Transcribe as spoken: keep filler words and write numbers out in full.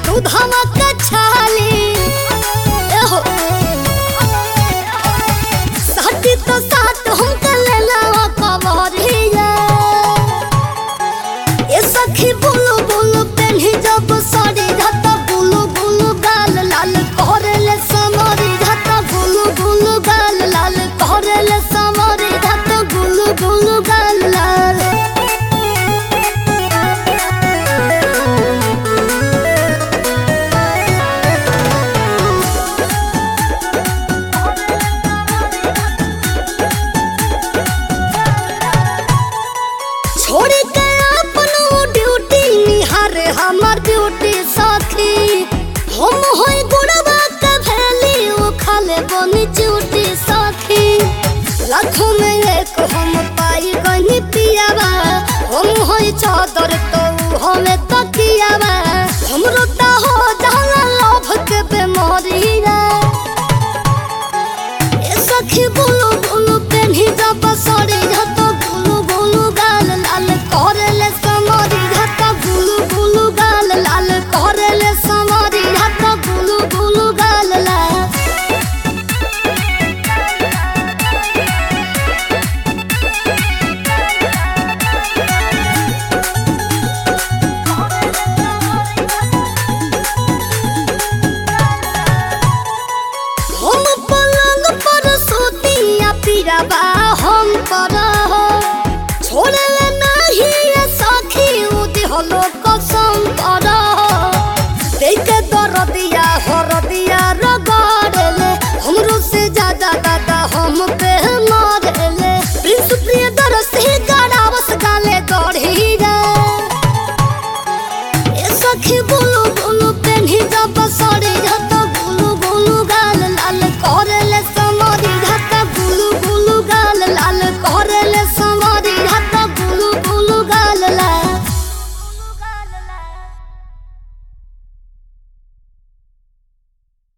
दूधवा के छाली एहो साथी तो साथ हम कले लावा कवरिया ए सखी बोलो बोलो पेन्ही जब साड़ी घाटा गुलु गुलु गाल लाल कहरेले समारी घाटा गुलु गुलु गाल लाल कहरेले समारी घाटा गुलु गुलु गाल लाल छोड़ के अपनो ड्यूटी निहारे हमर ड्यूटी साथी हम होई गुड़वा के भेली ओ खाले बनी ड्यूटी साथी लाखों में एक हम पाई गनी पियावा हम होई चादर तो हमें तकियावा हमरो ता हो जाला लोभ के बेमारी रे ए सखी बोलो बोलो पेन्ही जब साड़ी घाटा गुलु गुलु गाल लाल कहरेले समारी घाटा गुलु गुलु गाल लाल कहरेले समारी घाटा गुलु गुलु गाल लाल हम पलंग पर सोतिया पीराबा हम पर छोड़ले नहीं सखी उदी हलो कसम पर